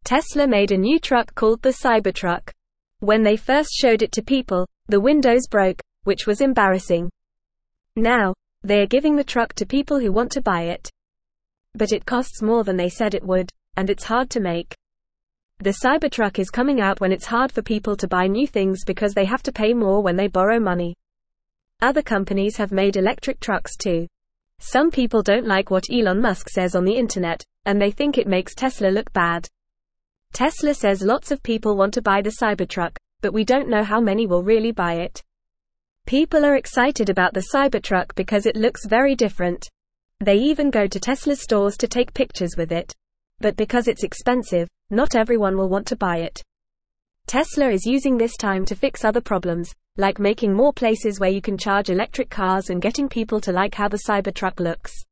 Tesla made a new truck called the Cybertruck. When they first showed it to people, the windows broke, which was embarrassing. Now, they are giving the truck to people who want to buy it. But it costs more than they said it would, and it's hard to make. The Cybertruck is coming out when it's hard for people to buy new things because they have to pay more when they borrow money. Other companies have made electric trucks too. Some people don't like what Elon Musk says on the internet, and they think it makes Tesla look bad. Tesla says lots of people want to buy the Cybertruck, but we don't know how many will really buy it. People are excited about the Cybertruck because it looks very different. They even go to Tesla stores to take pictures with it. But because it's expensive, not everyone will want to buy it. Tesla is using this time to fix other problems, like making more places where you can charge electric cars and getting people to like how the Cybertruck looks.